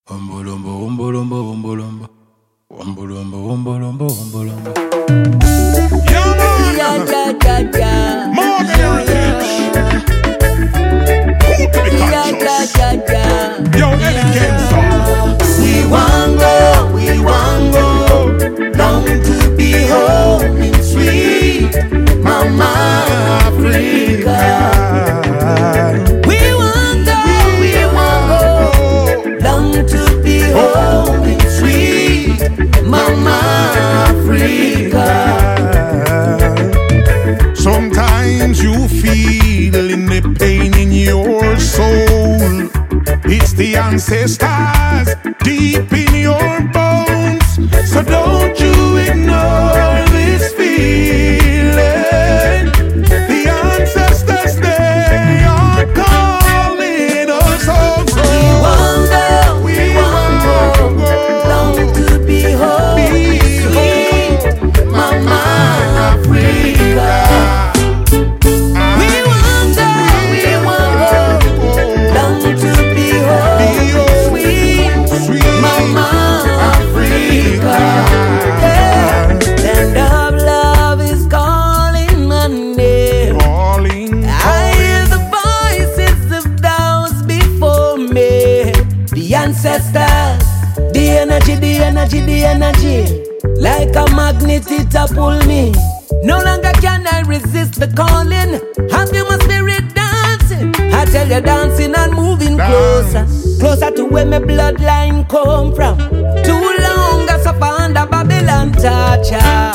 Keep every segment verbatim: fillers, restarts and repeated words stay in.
Umbolombo, umbolombo, umbolombo. Umbolombo, umbolombo, umbolombo. Yeah, man. Yeah, yeah, yeah, yeah. More than heritage. Who to be Yeah, yeah, conscious? yeah, yeah. Yo, Eddie Kenzo. We want go, we want go, long to be home in sweet Mama Africa. We want go, we want go, long to be home in sweet Mama Africa. Sometimes you feel in the pain in your soul. It's the ancestors deep in your bones. So don't you ignore this feeling. The ancestors, they are calling us home. We want go, we want go, long to be home in sweet Mama Africa. We want go, we want go, long to be home in sweet Mama Africa. Yeah. Land of love is calling my name. Calling, I hear the voices of those before me. The ancestors, the energy, the energy, the energy. Like a magnet it a pull me. No longer can I resist the calling. I feel my spirit dancing. I tell you dancing and moving closer. Closer to where my bloodline come from. Too long I suffer under Babylon torture.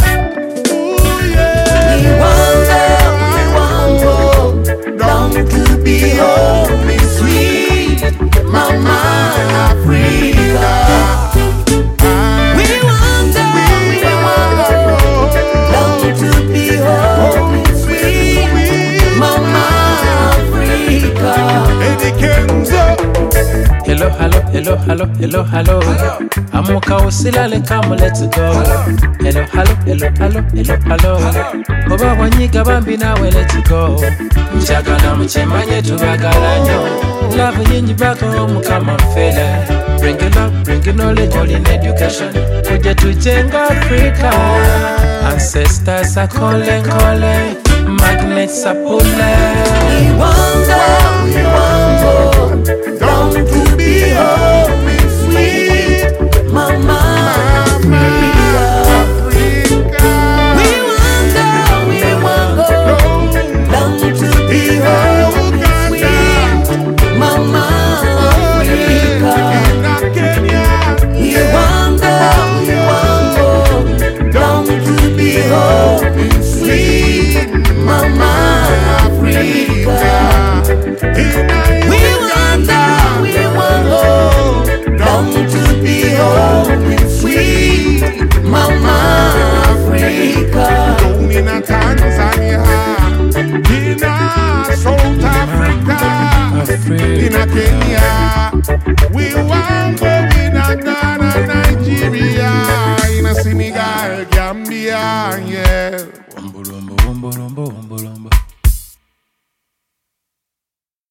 We want go, we want go, long to be home in sweet Mama Africa. We want go, we want go, long to be home in sweet Mama Africa. Eddie Kenzo. Hello, hello, hello, hello, hello, hello. Amuka usilale kama let's go. Hello, hello, hello, hello, hello, hello. Oba wanyiga bambi nawe let's go. Mchagala mchemanye tubagala nyo. Love nyinyi bako mukama mfele. Bring it up, bring it knowledge, all in education. Kuja tujenga Africa. Ancestors are calling, calling. Magnets are pulling. We want go, we want go,